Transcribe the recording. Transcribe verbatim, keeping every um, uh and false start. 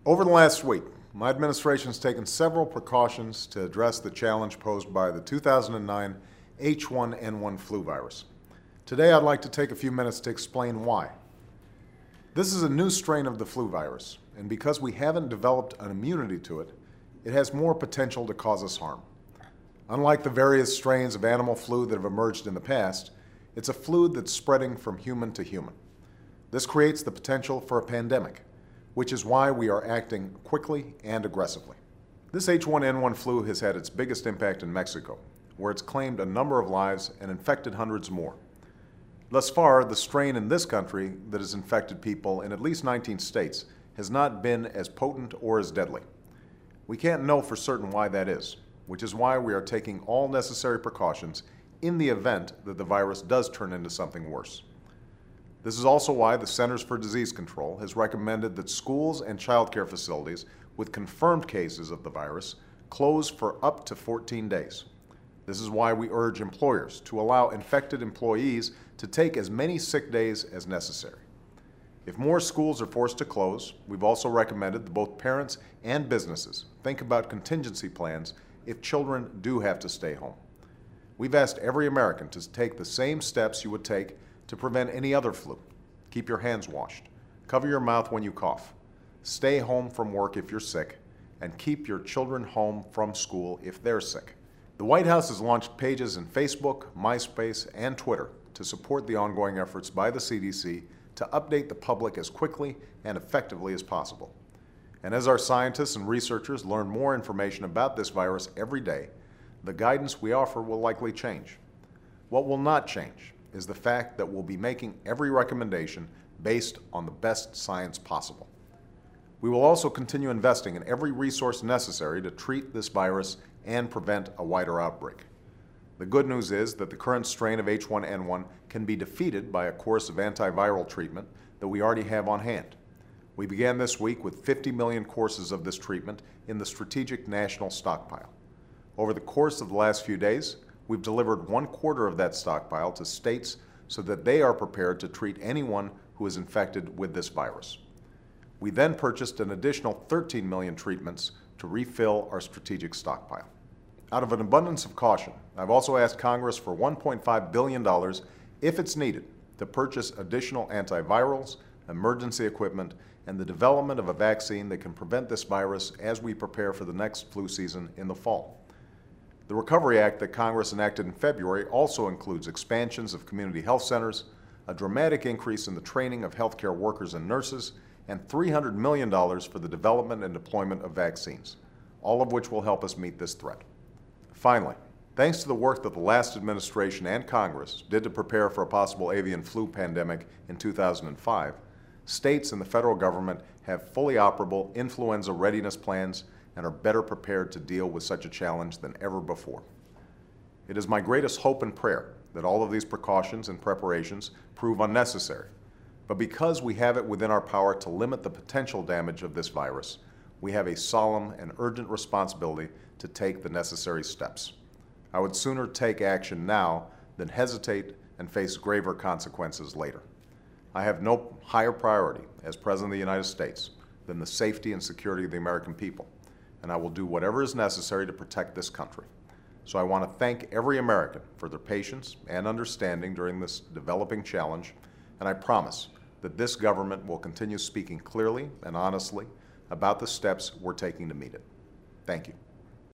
Over the last week, my administration has taken several precautions to address the challenge posed by the two thousand nine H one N one flu virus. Today, I'd like to take a few minutes to explain why. This is a new strain of the flu virus, and because we haven't developed an immunity to it, it has more potential to cause us harm. Unlike the various strains of animal flu that have emerged in the past, it's a flu that's spreading from human to human. This creates the potential for a pandemic, which is why we are acting quickly and aggressively. This H one N one flu has had its biggest impact in Mexico, where it's claimed a number of lives and infected hundreds more. Thus far, the strain in this country that has infected people in at least nineteen states has not been as potent or as deadly. We can't know for certain why that is, which is why we are taking all necessary precautions in the event that the virus does turn into something worse. This is also why the Centers for Disease Control has recommended that schools and child care facilities with confirmed cases of the virus close for up to fourteen days. This is why we urge employers to allow infected employees to take as many sick days as necessary. If more schools are forced to close, we've also recommended that both parents and businesses think about contingency plans if children do have to stay home. We've asked every American to take the same steps you would take to prevent any other flu. Keep your hands washed, cover your mouth when you cough, stay home from work if you're sick, and keep your children home from school if they're sick. The White House has launched pages in Facebook, MySpace, and Twitter to support the ongoing efforts by the C D C to update the public as quickly and effectively as possible. And as our scientists and researchers learn more information about this virus every day, the guidance we offer will likely change. What will not change is the fact that we'll be making every recommendation based on the best science possible. We will also continue investing in every resource necessary to treat this virus and prevent a wider outbreak. The good news is that the current strain of H one N one can be defeated by a course of antiviral treatment that we already have on hand. We began this week with fifty million courses of this treatment in the Strategic National Stockpile. Over the course of the last few days, we've delivered one quarter of that stockpile to states so that they are prepared to treat anyone who is infected with this virus. We then purchased an additional thirteen million treatments to refill our strategic stockpile. Out of an abundance of caution, I've also asked Congress for one point five billion dollars, if it's needed, to purchase additional antivirals, emergency equipment, and the development of a vaccine that can prevent this virus as we prepare for the next flu season in the fall. The Recovery Act that Congress enacted in February also includes expansions of community health centers, a dramatic increase in the training of healthcare workers and nurses, and three hundred million dollars for the development and deployment of vaccines, all of which will help us meet this threat. Finally, thanks to the work that the last administration and Congress did to prepare for a possible avian flu pandemic in two thousand five, states and the federal government have fully operable influenza readiness plans and are better prepared to deal with such a challenge than ever before. It is my greatest hope and prayer that all of these precautions and preparations prove unnecessary. But because we have it within our power to limit the potential damage of this virus, we have a solemn and urgent responsibility to take the necessary steps. I would sooner take action now than hesitate and face graver consequences later. I have no higher priority as President of the United States than the safety and security of the American people, and I will do whatever is necessary to protect this country. So I want to thank every American for their patience and understanding during this developing challenge, and I promise that this government will continue speaking clearly and honestly about the steps we're taking to meet it. Thank you.